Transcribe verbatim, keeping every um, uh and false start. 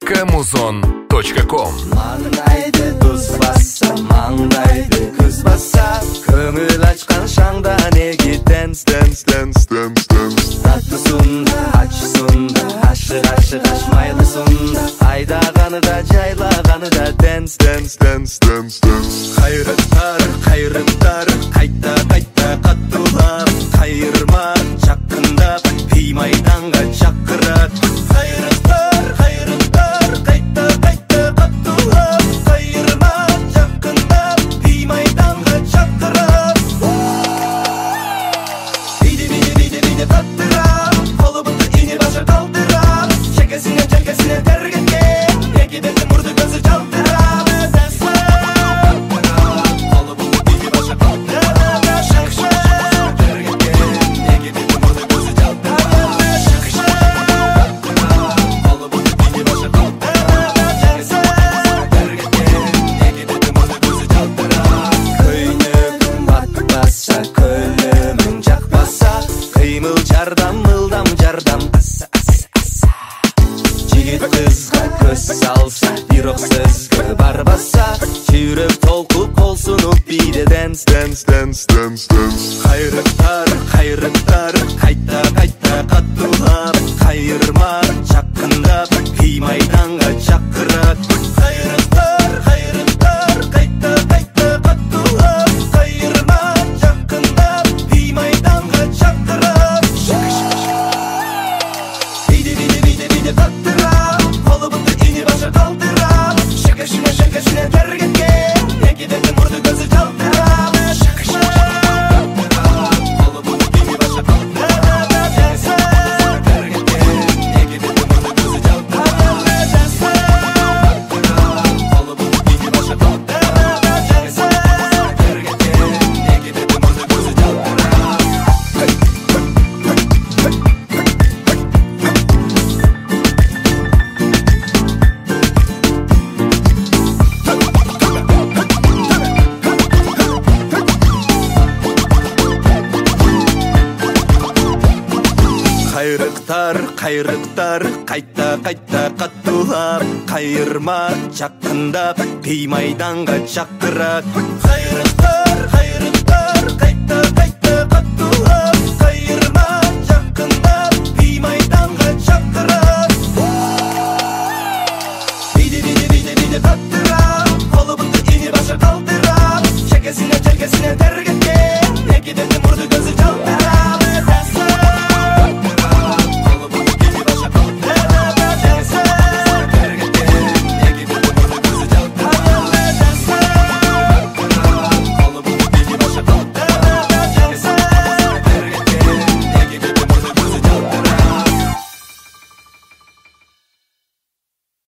камузон точка ком. Маңдайды дос баса, маңдайды көз баса, көңіл açқан шаңда неге дэнс, дэнс, дэнс, дэнс, дэнс. Татты сонда, ачы сонда, ашық, ашық, ашмайлы сонда, айдағаны да, жайлағаны да дэнс, дэнс, дэнс, дэнс, дэнс. Қайраттар, қайраттар, қайта, қайта қаттылар, қайырма, жақындап, пеймайданға шақырат. Қайраттар, қайраттар, қайта, қайта қаттылар, қайырма, жақындап, пеймайданға шақырат. Биді, биді, биді, биді қаттырап, қолы бұлды ине баша қалтырап, шекесінен, желкесінен тергенген, неге беті мұрды көзі жалтырап. Salsa, бирок сөзгө барбаса, жүрөк толкуп колсунуп биде dance, dance, dance, dance, dance. Кайрыктар, кайрыктар, кайта, кайта каттуулап, кайырма, жакындап, кыймайданга чакырат. Кайрыктар, кайрыктар, кайта, кайта каттуулап, кайырма, жакындап, кыймайданга чакырат. Биде, биде, биде, биде каттырап, колу бұлды ине баша қалтырап, шекешіне, шекешіне тергенген, неге беті мұрды көзі жалтырап. Колу бұлды ине баша қалтырап, тергенген, неге беті мұрды көзі жалтырап. Колу бұлды ине баша қалтырап, тергенген, неге беті мұрды көзі жалтырап. Кайрыктар, кайрыктар, кайта, кайта каттуулап, кайырма, жакындап, кыймайданга чакырат. Кайрыктар